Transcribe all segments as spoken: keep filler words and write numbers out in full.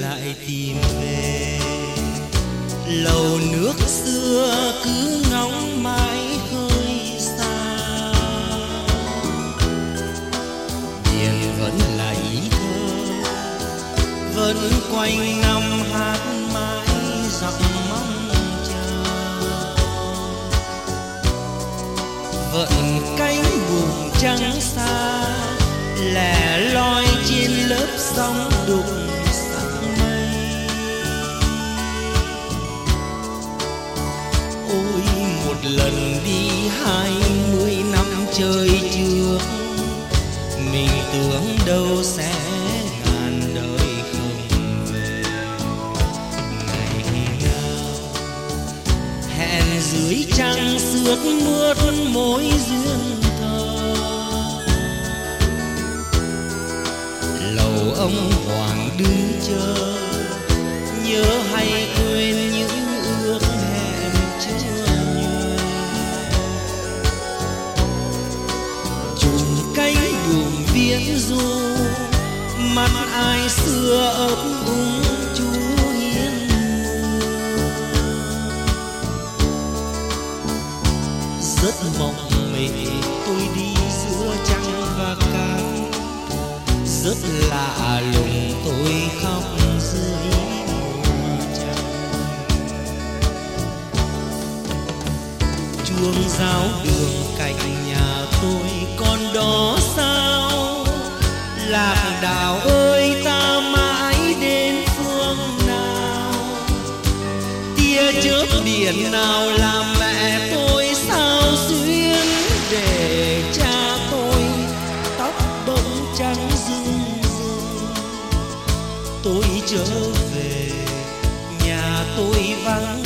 lại tìm về lầu nước xưa, cứ ngóng mãi hơi xa. Biển vẫn là ý thơ, vẫn quanh năm hát mãi giọng mong chờ. Vẫn cánh buồm trắng xa lẻ loi trên lớp sóng đục sắc mây. Ôi một lần đi hai mươi năm trời trước, mình tưởng đâu sẽ ngàn đời không về. Ngày nào hẹn dưới trăng sướt mướt mối duyên thơ. Lầu ông hoàng đứng chờ, nhớ hay quên những ước hẹn chưa nhòa. Chùm cánh buồm viễn du, mắt ai xưa ấp úng chú hiên mưa. Rất mộng mị tôi đi giữa trăng và cát, rất lạ lùng tôi khóc dưới mùa trăng. Chuông giáo đường cạnh nhà tôi còn đó sao? Lạc đạo ơi ta mãi đến phương nào? Tia chớp điện nào làm mẹ tôi sao xuyên, để cha tôi tóc bông trắng rưng rưng. Tôi trở về nhà tôi vắng,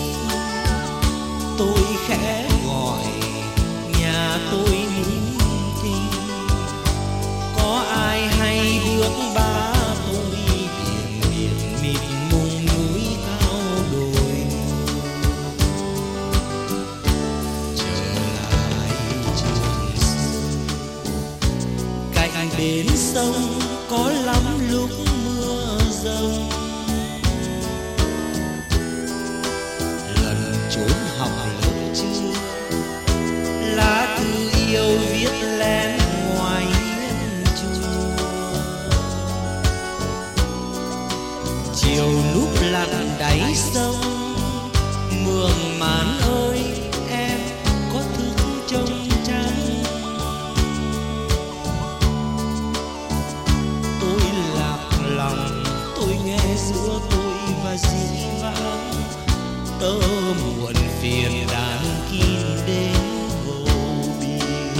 tôi khẽ gọi nhà tôi nín thinh. Có ai hay bước ba tôi biển biển mịt mùng núi cao đồi. Trở lại trường xưa, cạnh bến sông có lắm lúc mưa rông. Lần trốn học lớp trưa, lá thư yêu viết lén ngoài hiên chùa. Chiều lúc lặn đáy sông, mường màn ơi em có thức trông trăng. Tôi lạc lòng tôi nghe giữa tôi và dĩ vãng, tơ muộn phiền đàn kín đến vô biên.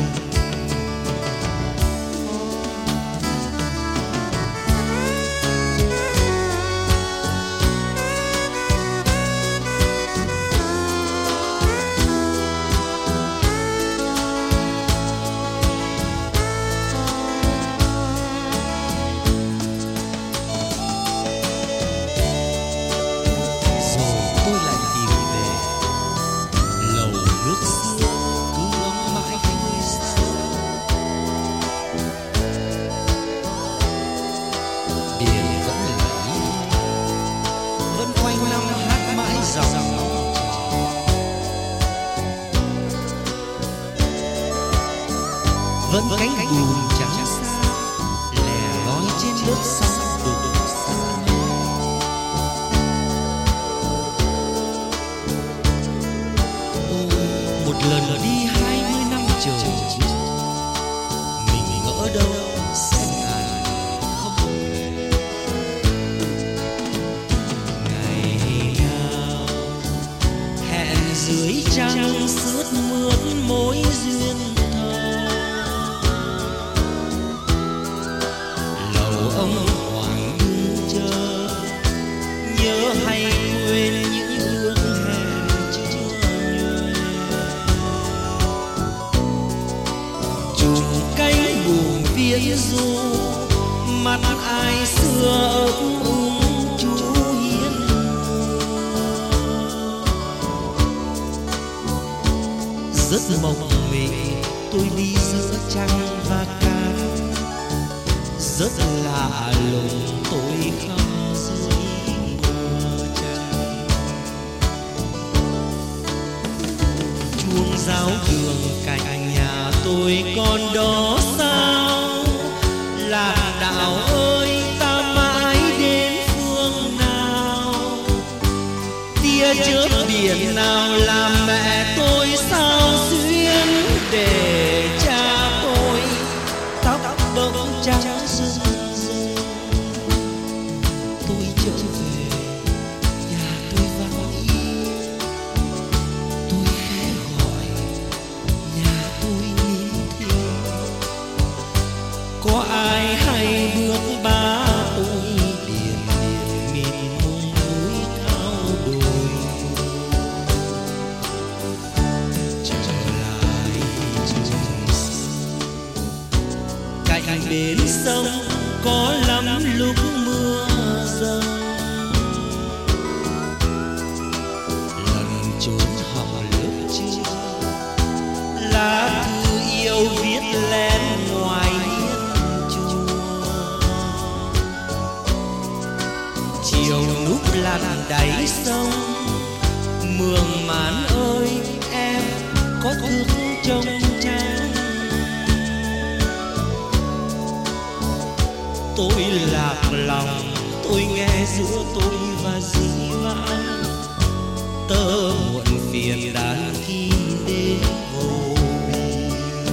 Vẫn cánh buồm trắng xa lẻ loi trên lớp sóng đục xa. Ôi một lần đi hai mươi năm trời trước, mình ngỡ đâu sẽ ngàn không về. Ngày nào hẹn dưới trăng sướt mướt mối duyên thơ. Ông hoàng đứng chờ, nhớ hay quên những ước hẹn chưa nhòa. Chùm cánh buồm viễn du, mắt ai xưa ấp úng chú hiên mưa. Rất mộng mị tôi đi giữa trăng và cát, rất lạ lùng tôi khóc giữa tôi còn đó sao? Lạc đạo ơi, ta mãi đến phương nào? Tia chớp biển nào làm mẹ tôi sao xuyên, để cha tôi tóc bỗng trắng rưng rưng. Tôi trở về nhà tôi vắng yên, tôi khẽ gọi nhà tôi nín thinh. Có ai hay bước ba tôi điền điền mịt mùng núi cao đồi. Trở lại trường cạnh bến sông có lắm lúc mưa rơi. Lần trốn học lớp chưa, lá thư yêu viết lên ngoài hiên chùa. Chiều núp lặn đáy sông, Mường Mán ơi em có thức trông trăng. Tôi lạc lòng, tôi nghe giữa tôi và dĩ vãng, tơ muộn phiền đàn khi đến vô biên.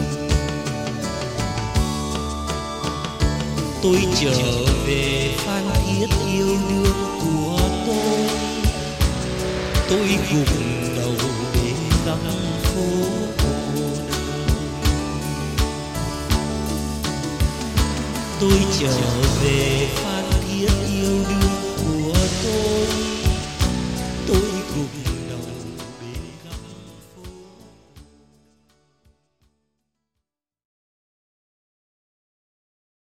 Tôi trở về Phan Thiết yêu đương của tôi, tôi gục đầu bên góc phố cô đơn. Tôi trở về Phan Thiết yêu đương